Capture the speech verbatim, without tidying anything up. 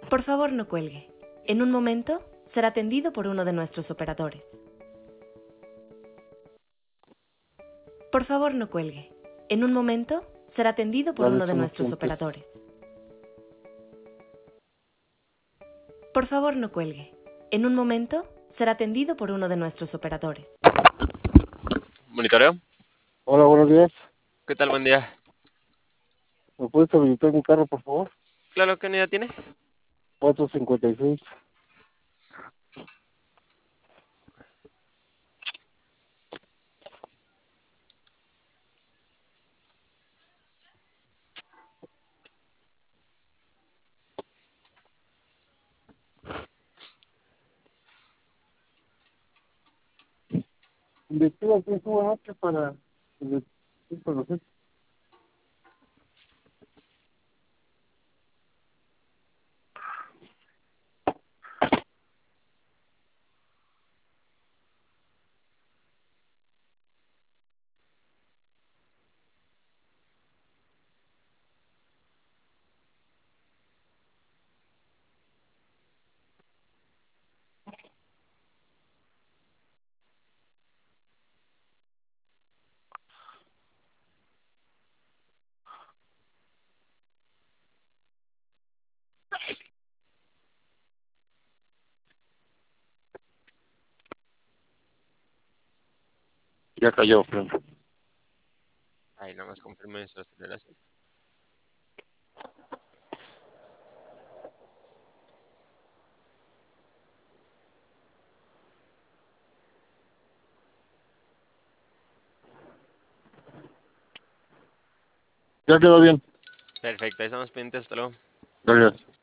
Por favor, no cuelgue. En un momento será atendido por uno de nuestros operadores. Por favor, no cuelgue. En un momento será atendido por Dale, uno de somos nuestros clientes. operadores. Por favor, no cuelgue. En un momento será atendido por uno de nuestros operadores. Monitoreo. Hola, buenos días. ¿Qué tal? Buen día. ¿Me puedes habilitar mi carro, por favor? Claro, ¿qué unidad tiene? cuatro cincuenta y seis. Investiga que es una noche para... para los- Ya cayó, Fran. Ahí nada más confirme su aceleración. Ya quedó bien. Perfecto, ahí estamos pendientes. Hasta luego. Gracias.